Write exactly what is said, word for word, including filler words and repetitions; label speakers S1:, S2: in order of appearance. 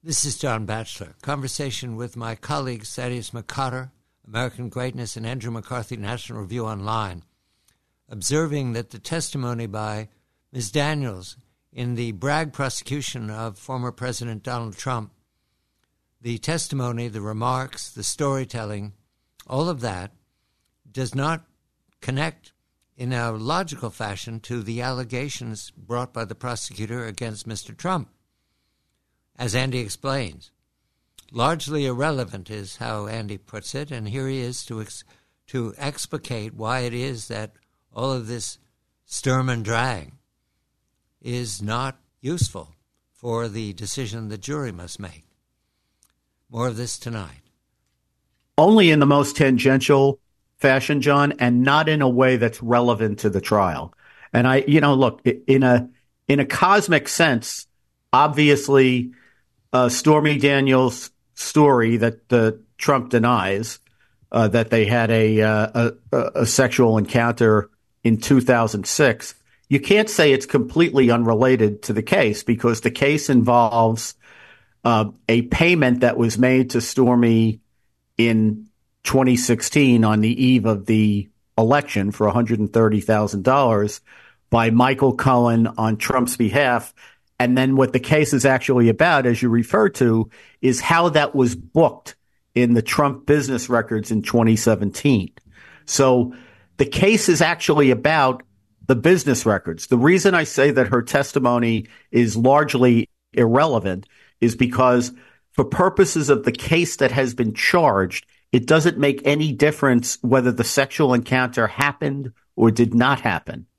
S1: This is John Batchelor. Conversation with my colleagues Thaddeus McCotter, American Greatness, and Andrew McCarthy, National Review Online, observing that the testimony by Miz Daniels in the Bragg prosecution of former President Donald Trump, the testimony, the remarks, the storytelling, all of that does not connect in a logical fashion to the allegations brought by the prosecutor against Mister Trump. As Andy explains, largely irrelevant is how Andy puts it, and here he is to ex- to explicate why it is that all of this sturm and drag is not useful for the decision the jury must make. More of this tonight.
S2: Only in the most tangential fashion, John, and not in a way that's relevant to the trial. And I, you know, look, in a in a cosmic sense, obviously, uh, Stormy Daniels' story that uh, Trump denies uh, that they had a, uh, a a sexual encounter in two thousand six. You can't say it's completely unrelated to the case because the case involves uh, a payment that was made to Stormy in twenty sixteen on the eve of the election for one hundred thirty thousand dollars by Michael Cohen on Trump's behalf. And then what the case is actually about, as you refer to, is how that was booked in the Trump business records in twenty seventeen. So the case is actually about the business records. The reason I say that her testimony is largely irrelevant is because for purposes of the case that has been charged, it doesn't make any difference whether the sexual encounter happened or did not happen.